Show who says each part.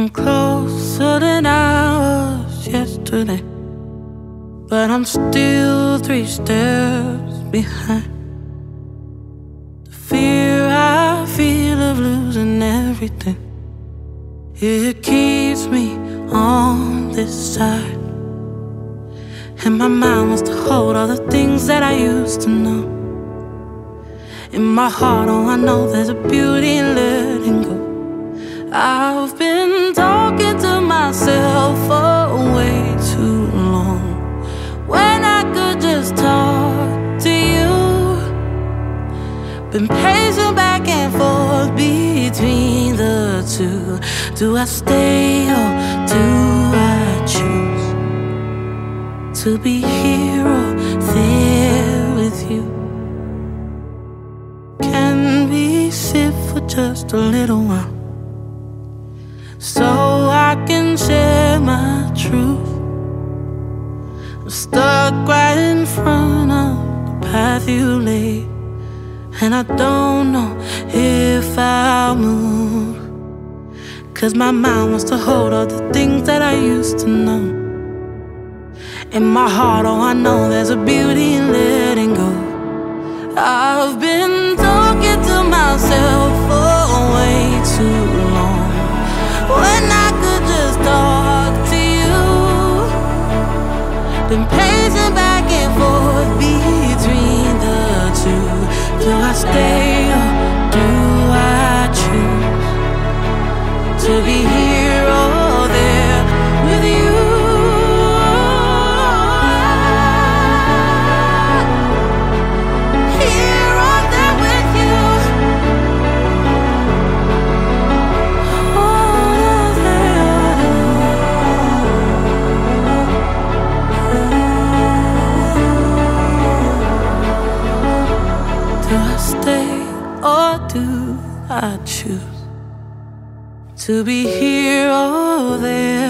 Speaker 1: I'm closer than I was yesterday, but I'm still 3 steps behind. The fear I feel of losing everything, it keeps me on this side. And my mind wants to hold all the things that I used to know. In my heart, oh, I know there's a beauty in letting go. I've been talking to myself for way too long, when I could just talk to you. Been pacing back and forth between the two. Do I stay or do I choose to be here or there with you? Can we sit for just a little while, so I can share my truth? I'm stuck right in front of the path you laid, and I don't know if I'll move, 'cause my mind wants to hold all the things that I used to know. In my heart, oh, I know there's a beauty in letting go. I've been talking to myself for way too long, when I could just talk to you. Been pacing back and forth between the two. Do I stay or do I choose to be here or there with you? Here or there with you. Do I stay or do I choose to be here or there?